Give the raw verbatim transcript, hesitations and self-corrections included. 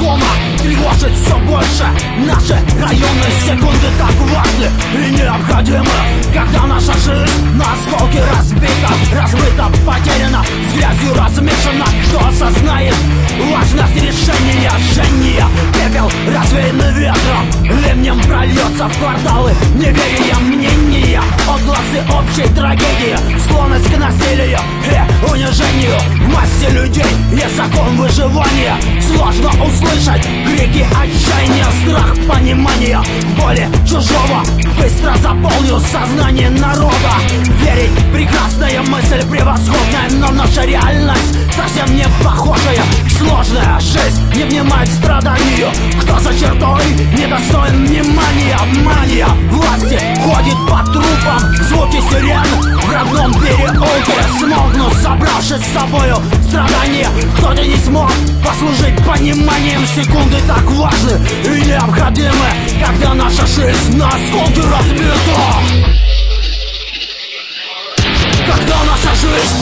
знакома, тревожит все больше. Наши районы секунды так важны и необходимы, когда наша жизнь на осколки разбита, размыта, потеряна, с грязью размешана. Кто осознает важность решения жжения? Пепел развеянный ветром, ливнем прольется в кварталы неверия, мнения, отгласы общей трагедии, склонность к насилию и унижению. В массе людей есть закон выживания. Сложно услышать крики отчаяния, страх понимания боли чужого быстро заполнил сознание народа. Верить — прекрасная мысль, превосходная, но наша реальность совсем не похожая. Сложная жизнь не внимает страданию. Кто за чертой недостоин внимания? Мания власти ходит по трупам, звуки сирен в родном переулке смолкнут, собравшись с собою страдания. Кто-то не смог послужить пониманием. Секунды так важны и необходимы, когда наша жизнь на осколки разбита. Когда наша жизнь